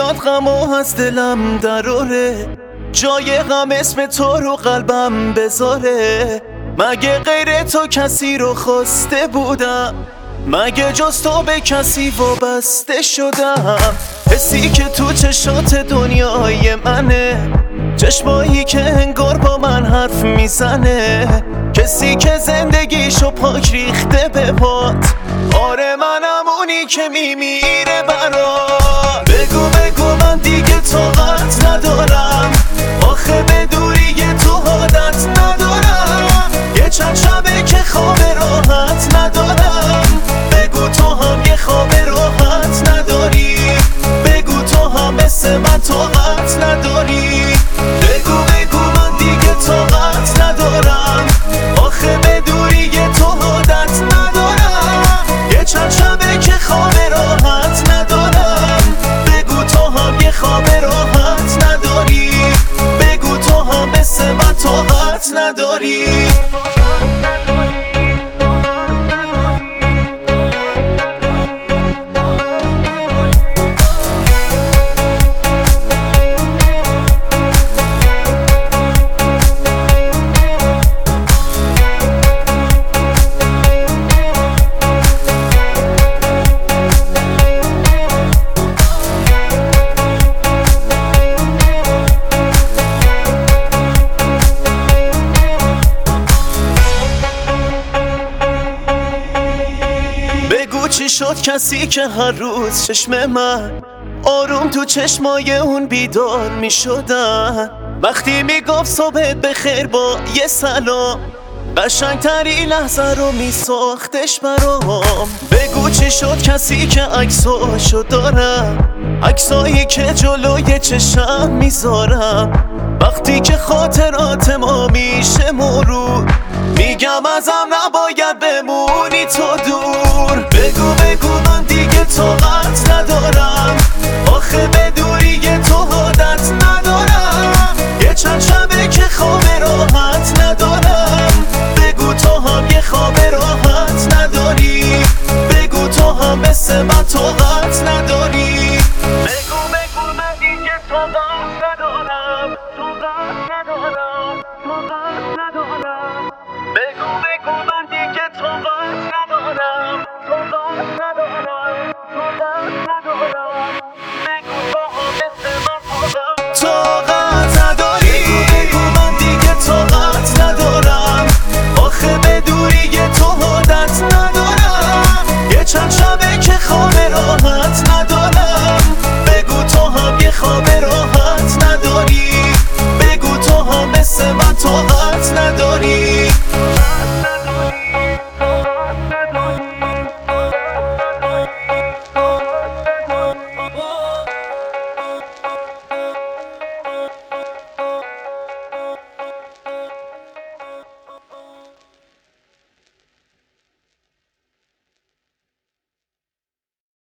میاد غم و از دلم دراره، جای غم اسم تو رو قلبم بذاره. مگه غیر تو کسی رو خواسته بودم؟ مگه جز تو به کسی وابسته شدم؟ حسی که تو چشات دنیای منه، چشمایی که انگار با من حرف میزنه، کسی که زندگیشو پاک ریخته به پات. آره منم اونی که میمیره برات. بگو من دیگه طاقت ندارم، آخه به دوری تو عادت ندارم. یه چند شبه که خواب راحت ندارم. بگو تو هم یه خواب راحت نداری، بگو تو هم مثل من طاقت نداری. بگو من دیگه طاقت ندارم، آخه به دوری تو عادت ندارم. یه چند شبه که خواب راحت ندارم. بگو تو هم یه خواب راحت نداری، بگو تو هم مثل من طاقت نداری. چی شد کسی که هر روز چشم من آروم تو چشمای اون بیدار می شدن؟ وقتی می گفت صبحت بخیر با یه سلام، قشنگتری لحظه رو می ساختش برام. بگو چی شد کسی که عکساشو دارم، عکسایی که جلوی چشم میذارم. وقتی که خاطرات ما میشه مرور، میگم ازم نباید بمونی تو دور. بگو من دیگه طاقت ندارم،